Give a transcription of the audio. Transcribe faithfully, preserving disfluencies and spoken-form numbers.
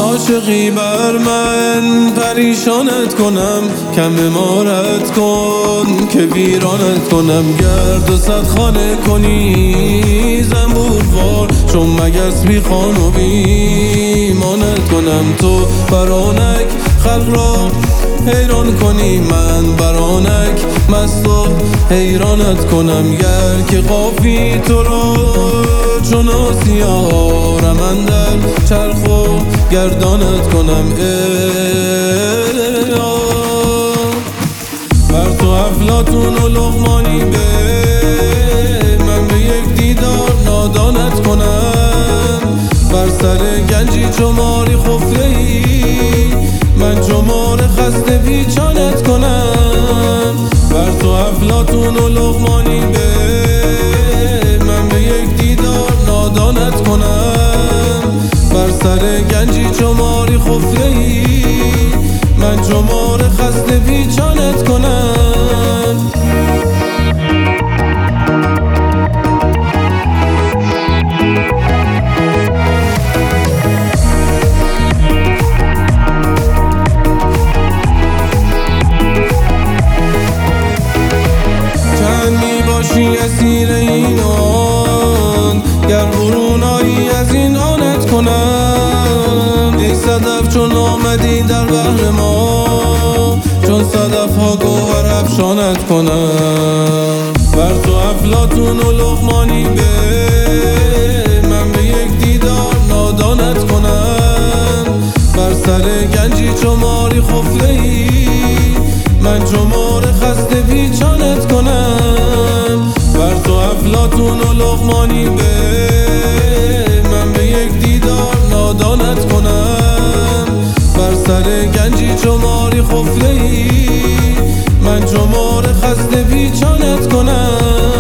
عاشقی بر من پریشانت کنم، کم امارت کن که ویرانت کنم. گرد و صد خانه کنی زنبوروار، چون مگس بی خان و بی مانت کنم. تو برانک خلق را حیران کنی، من برانک مست و حیرانت کنم. گر که قافی تو را چون آسیارم اندر چرخ و گردانت کنم. ای بر تو افلاطون و لقمانی به من به یک دیدار نادانت کنم. بر سر گنجی چو ماری خفته ای، من چو مار خسته پیچانت کنم. بر تو افلاطون و لقمانی به من به یک دیدار نادانت کنم. بر سر گنجی چو ماری خفته ای، من چو مار خسته پیچانت کنم. اسیر اینان گر برونایی از این آنت کنم. یک صدف چون آمدی در بحر ما، چون صدف ها گوهر افشانت کنم. بر تو افلاطون و لقمانی به من به یک دیدار نادانت کنم. بر سر گنجی چو ماری خفته ای، من چو مار خسته پیچانت کنم. بر تو افلاطون و لقمانی به من به یک دیدار نادانت کنم. بر سر گنجی چو ماری خفته ای، من چو مار خسته پیچانت کنم.